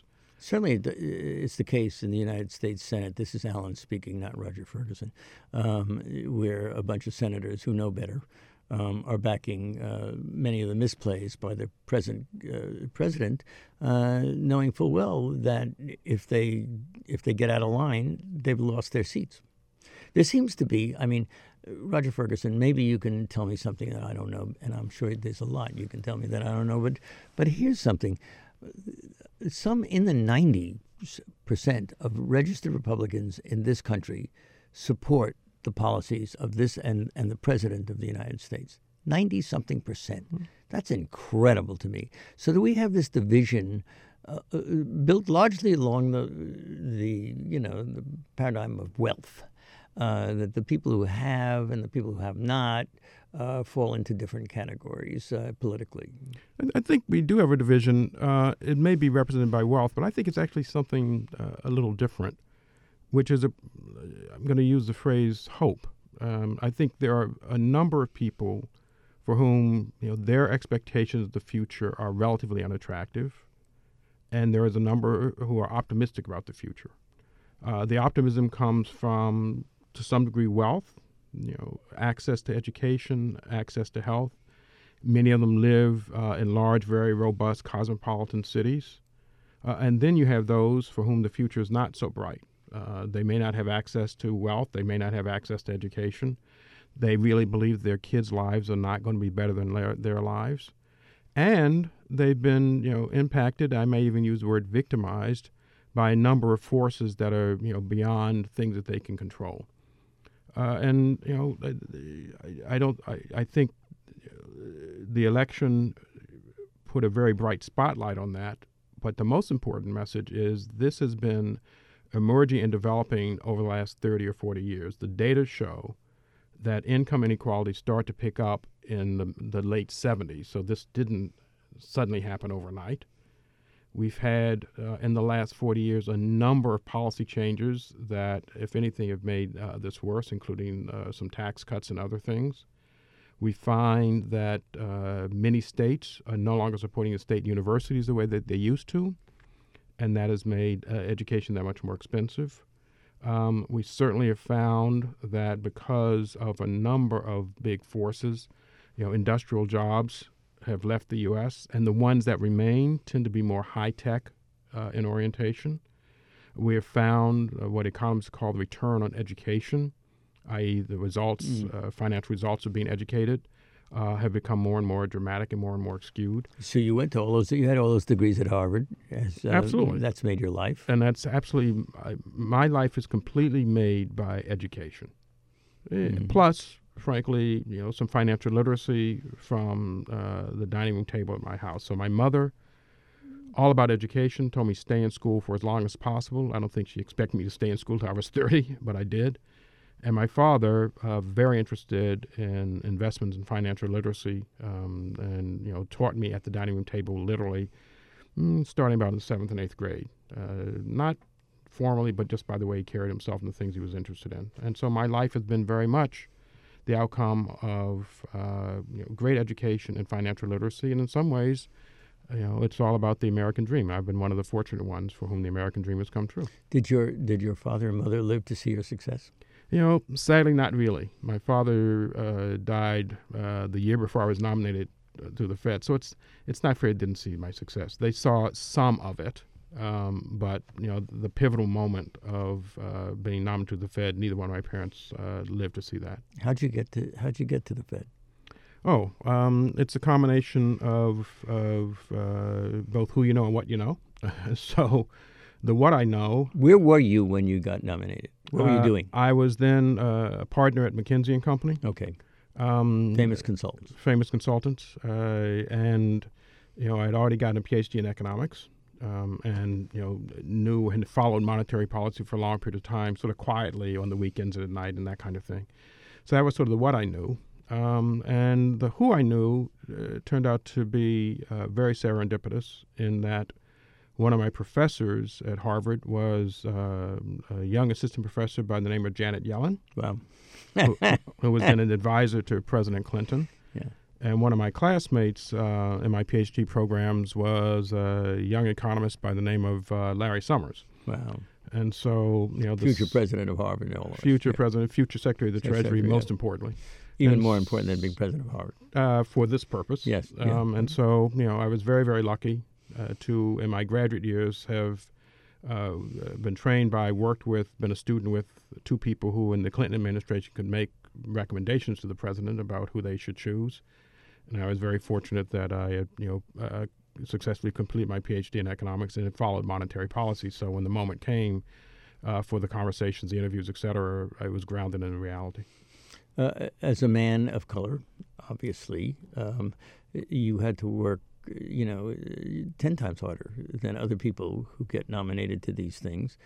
S1: Certainly, it's the case in the United States Senate. This is Alan speaking, not Roger Ferguson, where a bunch of senators who know better are backing many of the misplays by the present president, knowing full well that if they get out of line, they've lost their seats. There seems to be, I mean, Roger Ferguson, maybe you can tell me something that I don't know, and I'm sure there's a lot you can tell me that I don't know, but here's something. Some in the 90% of registered Republicans in this country support the policies of this and the President of the United States. 90-something percent. That's incredible to me. So that we have this division built largely along the paradigm of wealth, that the people who have and the people who have not fall into different categories politically.
S2: I think we do have a division. It may be represented by wealth, but I think it's actually something a little different, which is, I'm going to use the phrase hope. I think there are a number of people for whom their expectations of the future are relatively unattractive, and there is a number who are optimistic about the future. The optimism comes from, to some degree, wealth, access to education, access to health. Many of them live in large, very robust cosmopolitan cities. And then you have those for whom the future is not so bright. They may not have access to wealth. They may not have access to education. They really believe their kids' lives are not going to be better than their lives. And they've been, impacted, I may even use the word victimized, by a number of forces that are, beyond things that they can control. I think the election put a very bright spotlight on that. But the most important message is this has been emerging and developing over the last 30 or 40 years. The data show that income inequality started to pick up in the late 70s. So this didn't suddenly happen overnight. We've had, in the last 40 years, a number of policy changes that, if anything, have made this worse, including some tax cuts and other things. We find that many states are no longer supporting the state universities the way that they used to, and that has made education that much more expensive. We certainly have found that because of a number of big forces, industrial jobs have left the U.S., and the ones that remain tend to be more high-tech in orientation. We have found what economists call the return on education, i.e. the results, financial results of being educated, have become more and more dramatic and more skewed.
S1: So you went to you had all those degrees at Harvard.
S2: Absolutely.
S1: That's made your life.
S2: And that's absolutely, my life is completely made by education. Plus, frankly, some financial literacy from the dining room table at my house. So my mother, all about education, told me stay in school for as long as possible. I don't think she expected me to stay in school till I was 30, but I did. And my father, very interested in investments and financial literacy, and taught me at the dining room table literally, starting about in the 7th and 8th grade. Not formally, but just by the way he carried himself and the things he was interested in. And so my life has been very much the outcome of great education and financial literacy, and in some ways, it's all about the American dream. I've been one of the fortunate ones for whom the American dream has come true.
S1: Did your father and mother live to see your success?
S2: Sadly, not really. My father died the year before I was nominated to the Fed, so it's not fair they didn't see my success. They saw some of it, but the pivotal moment of being nominated to the Fed, neither one of my parents lived to see that. How'd you get
S1: to the Fed?
S2: Oh, it's a combination of both who you know and what you know. So, the what I know.
S1: Where were you when you got nominated? What were you doing?
S2: I was then a partner at McKinsey & Company.
S1: Okay. Famous consultants.
S2: Famous consultants, and I'd already gotten a PhD in economics. And knew and followed monetary policy for a long period of time, sort of quietly on the weekends and at night and that kind of thing. So that was sort of the what I knew. And the who I knew turned out to be very serendipitous in that one of my professors at Harvard was a young assistant professor by the name of Janet Yellen.
S1: Wow.
S2: who was then an advisor to President Clinton.
S1: Yeah.
S2: And one of my classmates in my PhD programs was a young economist by the name of Larry Summers.
S1: Wow.
S2: And so,
S1: Future president of Harvard, no less.
S2: Future president, future secretary of the Treasury, most importantly.
S1: Even more important than being president of Harvard.
S2: For this purpose.
S1: Yes.
S2: And so, I was very, very lucky to, in my graduate years, have been trained by, worked with, been a student with two people who in the Clinton administration could make recommendations to the president about who they should choose. And I was very fortunate that I had, successfully completed my PhD in economics and had followed monetary policy. So when the moment came for the conversations, the interviews, et cetera, I was grounded in reality.
S1: As a man of color, obviously, you had to work, 10 times harder than other people who get nominated to these things.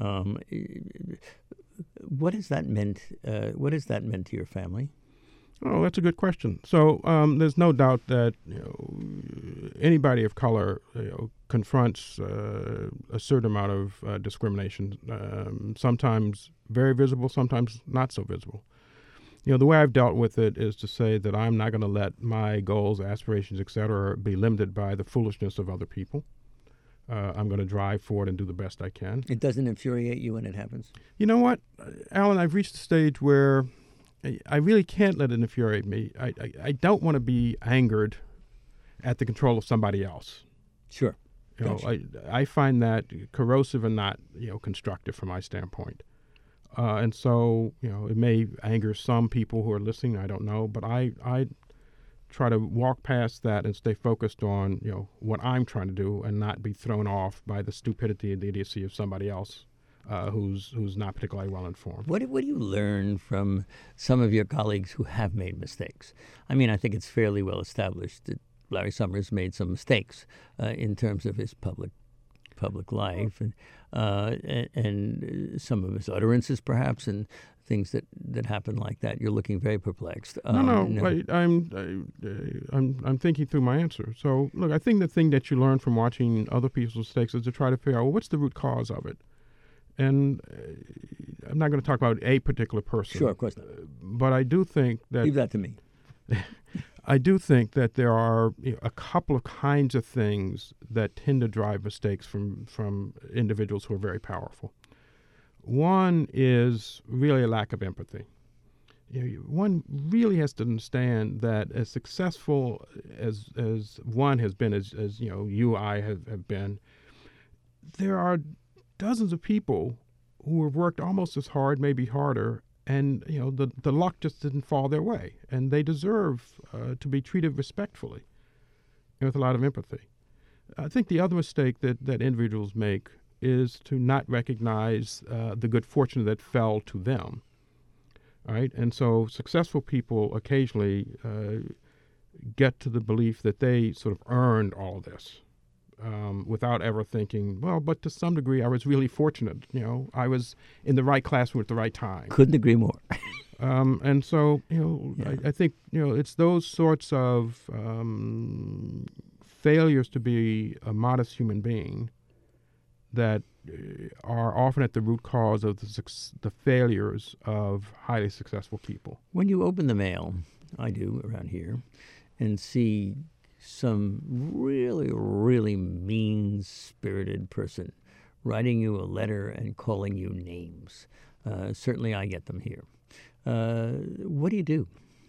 S1: What has that meant? What has that meant to your family?
S2: Oh, that's a good question. So there's no doubt that anybody of color confronts a certain amount of discrimination. Sometimes very visible, sometimes not so visible. The way I've dealt with it is to say that I'm not going to let my goals, aspirations, et cetera, be limited by the foolishness of other people. I'm going to drive forward and do the best I can.
S1: It doesn't infuriate you when it happens?
S2: You know what, Alan? I've reached a stage where I really can't let it infuriate me. I don't want to be angered at the control of somebody else.
S1: Sure.
S2: I find that corrosive and not constructive from my standpoint. And so it may anger some people who are listening. I don't know, but I try to walk past that and stay focused on what I'm trying to do and not be thrown off by the stupidity and the idiocy of somebody else. Who's not particularly well informed.
S1: What do you learn from some of your colleagues who have made mistakes? I mean, I think it's fairly well established that Larry Summers made some mistakes in terms of his public life and some of his utterances, perhaps, and things that happen like that. You're looking very perplexed.
S2: I'm thinking through my answer. So, look, I think the thing that you learn from watching other people's mistakes is to try to figure out, well, what's the root cause of it? And I'm not going to talk about a particular person.
S1: Sure, of course not.
S2: But I do think that...
S1: Leave that to me.
S2: I do think that there are a couple of kinds of things that tend to drive mistakes from individuals who are very powerful. One is really a lack of empathy. One really has to understand that as successful as one has been, as you, I have been, there are dozens of people who have worked almost as hard, maybe harder, and the luck just didn't fall their way, and they deserve to be treated respectfully with a lot of empathy. I think the other mistake that individuals make is to not recognize the good fortune that fell to them. All right, and so successful people occasionally get to the belief that they sort of earned all of this. Without ever thinking, well, but to some degree, I was really fortunate. I was in the right classroom at the right time.
S1: Couldn't agree more.
S2: And so, I think, it's those sorts of failures to be a modest human being that are often at the root cause of the failures of highly successful people.
S1: When you open the mail, I do around here, and see some really, really mean-spirited person writing you a letter and calling you names. Certainly I get them here. What do you do?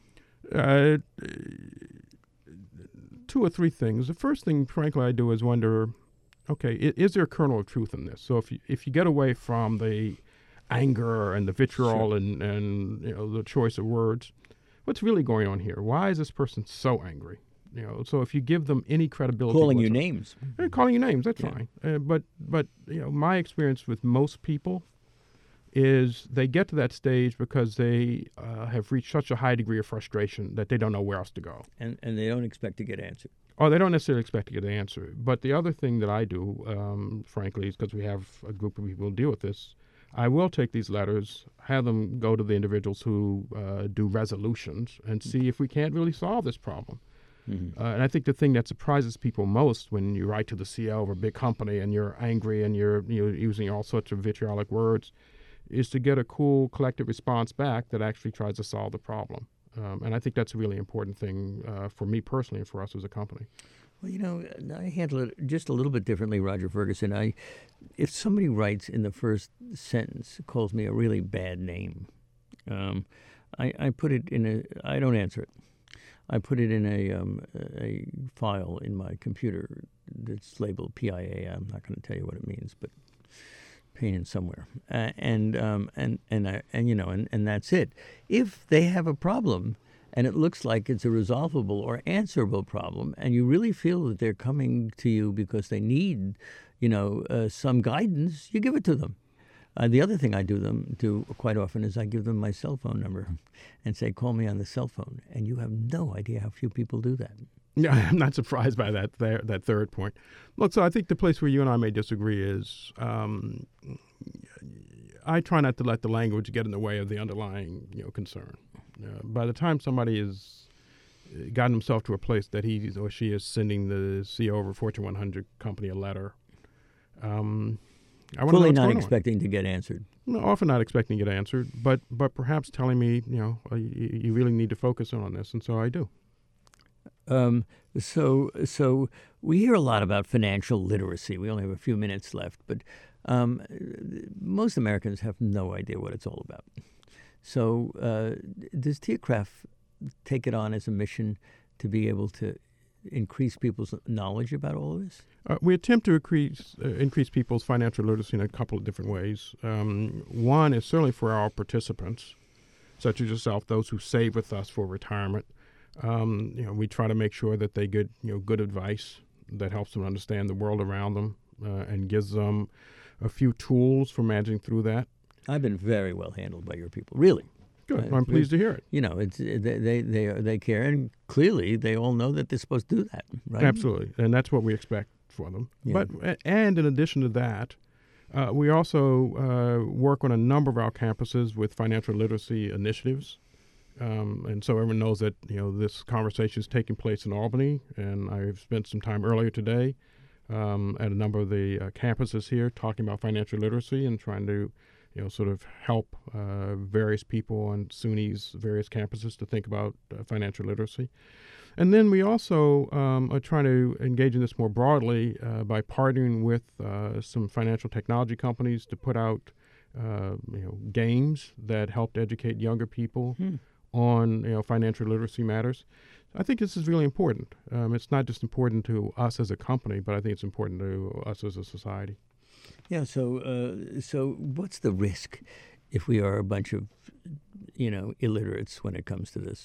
S2: Two or three things. The first thing, frankly, I do is wonder, okay, is there a kernel of truth in this? So if you get away from the anger and the vitriol, sure, and the choice of words, what's really going on here? Why is this person so angry? So if you give them any credibility,
S1: calling you names,
S2: calling you names, that's fine. But my experience with most people is they get to that stage because they have reached such a high degree of frustration that they don't know where else to go,
S1: and they don't expect to get answered.
S2: Oh, they don't necessarily expect to get an answer. But the other thing that I do, frankly, is because we have a group of people who deal with this. I will take these letters, have them go to the individuals who do resolutions, and see if we can't really solve this problem. Mm-hmm. And I think the thing that surprises people most when you write to the CEO of a big company and you're angry and you're using all sorts of vitriolic words is to get a cool collective response back that actually tries to solve the problem. And I think that's a really important thing for me personally and for us as a company.
S1: Well, I handle it just a little bit differently, Roger Ferguson. If somebody writes in the first sentence, calls me a really bad name, I put it in I don't answer it. I put it in a file in my computer that's labeled PIA. I'm not going to tell you what it means, but pain in somewhere, and that's it. If they have a problem, and it looks like it's a resolvable or answerable problem, and you really feel that they're coming to you because they need, some guidance, you give it to them. The other thing I do quite often is I give them my cell phone number and say, call me on the cell phone. And you have no idea how few people do that.
S2: Yeah, I'm not surprised by that third point. Look, so I think the place where you and I may disagree is I try not to let the language get in the way of the underlying concern. By the time somebody has gotten himself to a place that he or she is sending the CEO of a Fortune 100 company a letter, I want to know
S1: fully
S2: what's
S1: not
S2: going
S1: expecting to get answered.
S2: No, often not expecting to get answered, but perhaps telling me, you really need to focus on this, and so I do.
S1: So we hear a lot about financial literacy. We only have a few minutes left, but most Americans have no idea what it's all about. So does TIACRAF take it on as a mission to be able to increase people's knowledge about all of this?
S2: We attempt to increase people's financial literacy in a couple of different ways. One is certainly for our participants, such as yourself, those who save with us for retirement. We try to make sure that they get good advice that helps them understand the world around them and gives them a few tools for managing through that.
S1: I've been very well handled by your people, really.
S2: Good. I'm pleased to hear it.
S1: It's they care, and clearly they all know that they're supposed to do that, right?
S2: Absolutely, and that's what we expect for them.
S1: Yeah.
S2: And in addition to that, we also work on a number of our campuses with financial literacy initiatives. And so everyone knows that this conversation is taking place in Albany, and I've spent some time earlier today at a number of the campuses here talking about financial literacy and trying to sort of help various people on SUNY's various campuses to think about financial literacy. And then we also are trying to engage in this more broadly by partnering with some financial technology companies to put out games that help to educate younger people on financial literacy matters. I think this is really important. It's not just important to us as a company, but I think it's important to us as a society.
S1: Yeah. So what's the risk if we are a bunch of illiterates when it comes to this?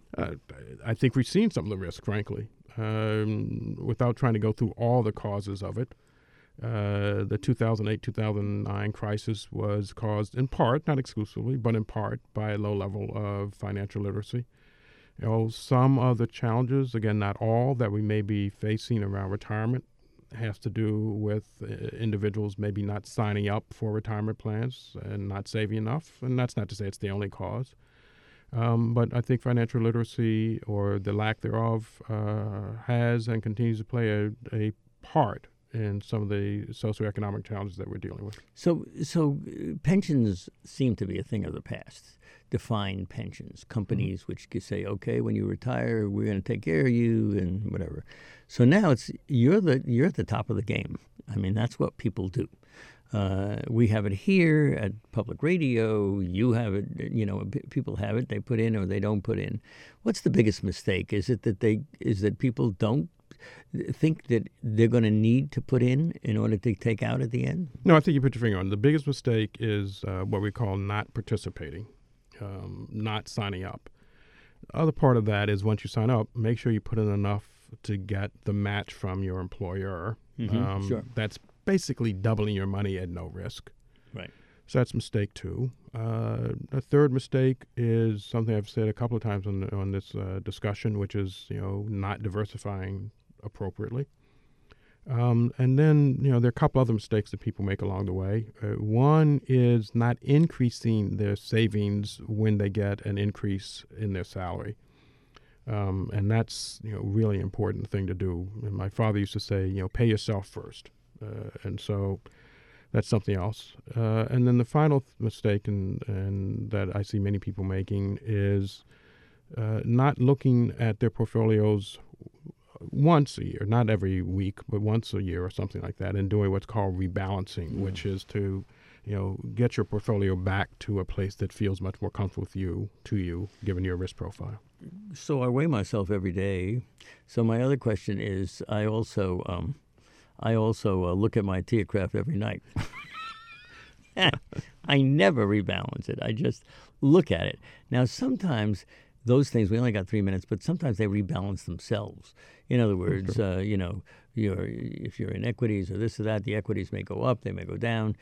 S2: I think we've seen some of the risk, frankly, without trying to go through all the causes of it. The 2008-2009 crisis was caused in part, not exclusively, but in part by a low level of financial literacy. Some of the challenges, again, not all, that we may be facing around retirement has to do with individuals maybe not signing up for retirement plans and not saving enough. And that's not to say it's the only cause. But I think financial literacy, or the lack thereof, has and continues to play a part in some of the socioeconomic challenges that we're dealing with.
S1: So pensions seem to be a thing of the past. Defined pensions, companies which could say, okay, when you retire, we're going to take care of you and whatever. So now you're at the top of the game. I mean, that's what people do. We have it here at public radio. You have it. People have it. They put in or they don't put in. What's the biggest mistake? Is it that people don't think that they're going to need to put in order to take out at the end?
S2: No, I think you put your finger on it. The biggest mistake is what we call not participating, not signing up. The other part of that is once you sign up, make sure you put in enough to get the match from your employer.
S1: Sure.
S2: That's basically doubling your money at no risk.
S1: Right.
S2: So that's mistake two. A third mistake is something I've said a couple of times on this discussion, which is not diversifying appropriately. And then there are a couple other mistakes that people make along the way. One is not increasing their savings when they get an increase in their salary. And that's really important thing to do. And my father used to say, pay yourself first. And so that's something else. And then the final mistake and that I see many people making is not looking at their portfolios once a year, not every week, but once a year or something like that, and doing what's called rebalancing, which is to get your portfolio back to a place that feels much more comfortable to you, given your risk profile.
S1: So I weigh myself every day. So my other question is, I also look at my Tiacraft every night. I never rebalance it. I just look at it. Now, sometimes those things, we only got 3 minutes, but sometimes they rebalance themselves. In other words, if you're in equities or this or that, the equities may go up, they may go down.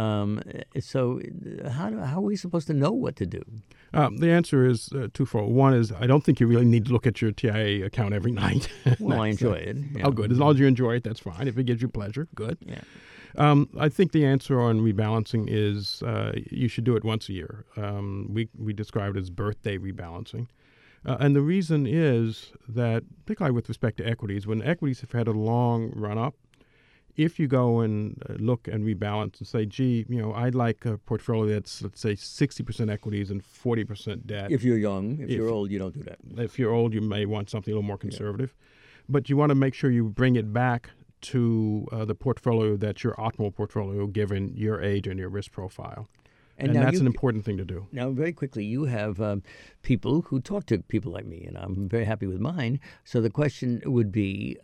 S1: So how are we supposed to know what to do?
S2: The answer is twofold. One is I don't think you really need to look at your TIA account every night.
S1: Well, I enjoy it.
S2: Oh, good. As long as you enjoy it, that's fine. If it gives you pleasure, good.
S1: Yeah.
S2: I think the answer on rebalancing is you should do it once a year. We describe it as birthday rebalancing. And the reason is that, particularly with respect to equities, when equities have had a long run-up, if you go and look and rebalance and say, gee, I'd like a portfolio that's, let's say, 60% equities and 40% debt.
S1: If you're young, if you're old, you don't do that.
S2: If you're old, you may want something a little more conservative. Yeah. But you want to make sure you bring it back to the portfolio that's your optimal portfolio given your age and your risk profile. And that's an important thing to do.
S1: Now, very quickly, you have people who talk to people like me, and I'm very happy with mine. So the question would be,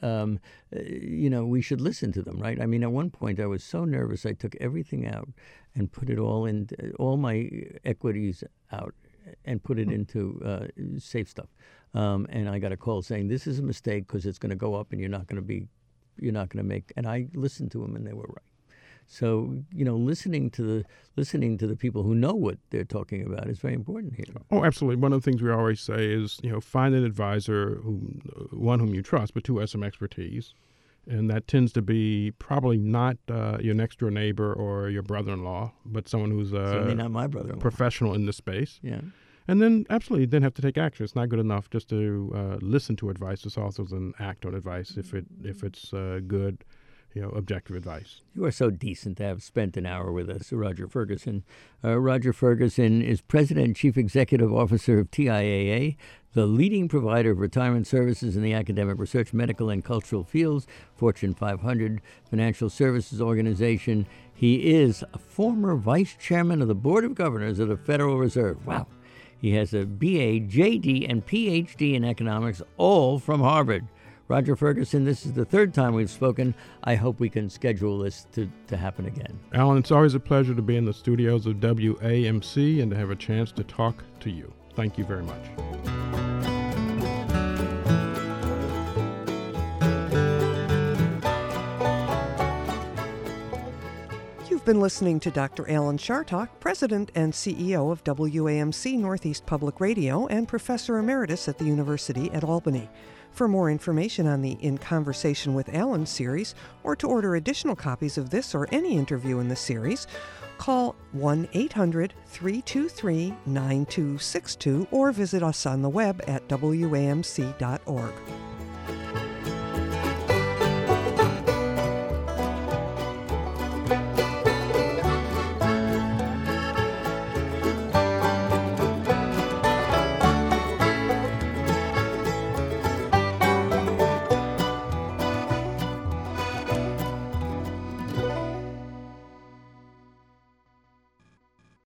S1: we should listen to them, right? I mean, at one point, I was so nervous, I took everything out and put it all in, all my equities out and put it into safe stuff. And I got a call saying, this is a mistake because it's going to go up and you're not going to make. And I listened to them, and they were right. So, listening to the people who know what they're talking about is very important here.
S2: Oh, absolutely. One of the things we always say is, find an advisor, one whom you trust, but two has some expertise. And that tends to be probably not your next door neighbor or your brother-in-law, but someone who's
S1: certainly not my brother-in-law.
S2: Professional in this space.
S1: Yeah.
S2: And then, absolutely, then have to take action. It's not good enough just to listen to advice. It's also an act on advice if it's good, objective advice.
S1: You are so decent to have spent an hour with us, Roger Ferguson. Roger Ferguson is President and Chief Executive Officer of TIAA, the leading provider of retirement services in the academic, research, medical, and cultural fields, Fortune 500 financial services organization. He is a former vice chairman of the Board of Governors of the Federal Reserve. Wow. He has a BA, JD, and PhD in economics, all from Harvard. Roger Ferguson, this is the third time we've spoken. I hope we can schedule this to happen again.
S2: Alan, it's always a pleasure to be in the studios of WAMC and to have a chance to talk to you. Thank you very much.
S3: You've been listening to Dr. Alan Chartock, President and CEO of WAMC Northeast Public Radio and Professor Emeritus at the University at Albany. For more information on the In Conversation with Alan series, or to order additional copies of this or any interview in the series, call 1-800-323-9262 or visit us on the web at wamc.org.